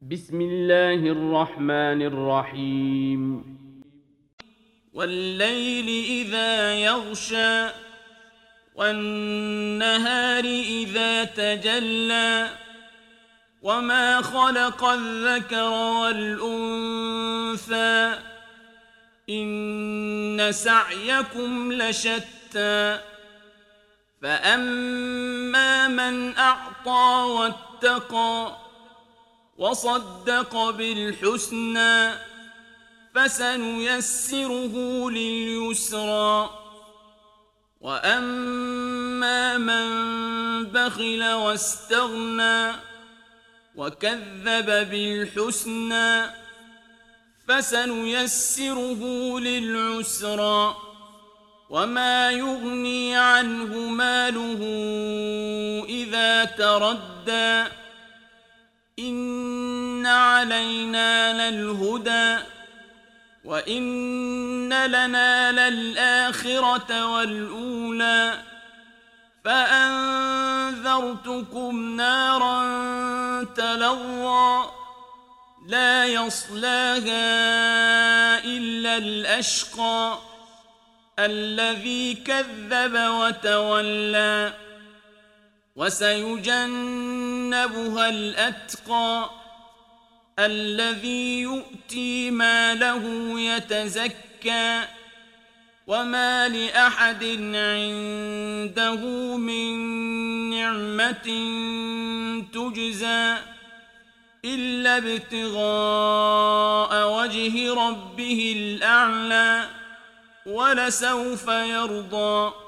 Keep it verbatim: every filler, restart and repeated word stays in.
بسم الله الرحمن الرحيم والليل إذا يغشى والنهار إذا تجلى وما خلق الذكر والأنثى إن سعيكم لشتى فأما من أعطى واتقى وصدق بالحسنى فسنيسره لليسرى وأما من بخل واستغنى وكذب بالحسنى فسنيسره للعسرى وما يغني عنه ماله إذا تردى إن علينا للهدى وإن لنا للآخرة والأولى فأنذرتكم نارا تلظى لا يصلاها إلا الأشقى الذي كذب وتولى وسيجنبها الأتقى الذي يؤتي ماله يتزكى وما لأحد عنده من نعمة تجزى إلا ابتغاء وجه ربه الأعلى ولسوف يرضى.